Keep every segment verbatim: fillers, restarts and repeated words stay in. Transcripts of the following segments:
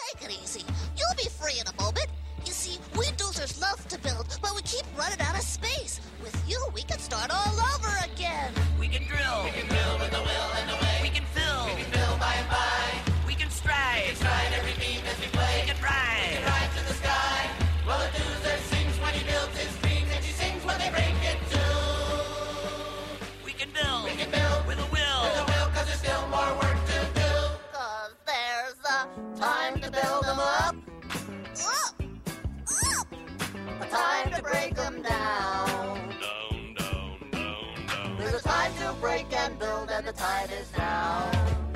Take it easy. You'll be free in a moment. You see, we dozers love to build, but we keep running out of space. With you, we can start all over again. We can drill. We can drill with the will and the way. We can fill. We can fill by and by. We can stride. We can stride every beam as we play. We can ride. We can ride to the sky. Well, the doozer sings when he builds his dreams, and she sings when they break it too. We can build. We can build with a will. With a will, cause there's still more work to do. Cause there's a Time to build them up. up, up. A time to break them down. Down, down, down, down. There's a time to break and build, and the time is now.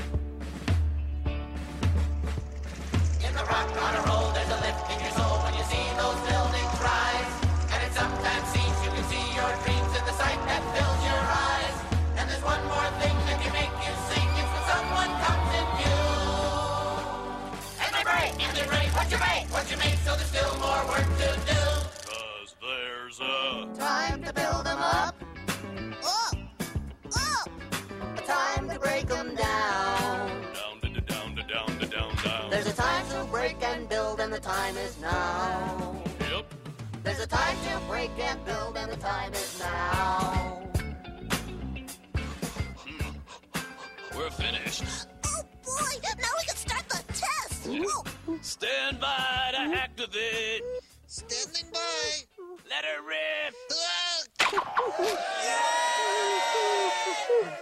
In the rock on a roll, there's a lift in your soul when you see those buildings rise. And it sometimes seems you can see your dreams in the sight that fills your eyes. And there's one more thing that can make you sing, it's when someone comes in view. And they break, and they break what you make, what you make, so there's still more work to do. Cause there's a Time to build them up, Up, up. a time to break them down. down, da, da, down, da, down, da, down, down. There's a time to break and build, and the time is now. Yep. There's a time to break and build, and the time is now. We're finished. Oh boy, now we can start the test. Whoa. Stand by to activate. Standing by. Let her rip. Ah!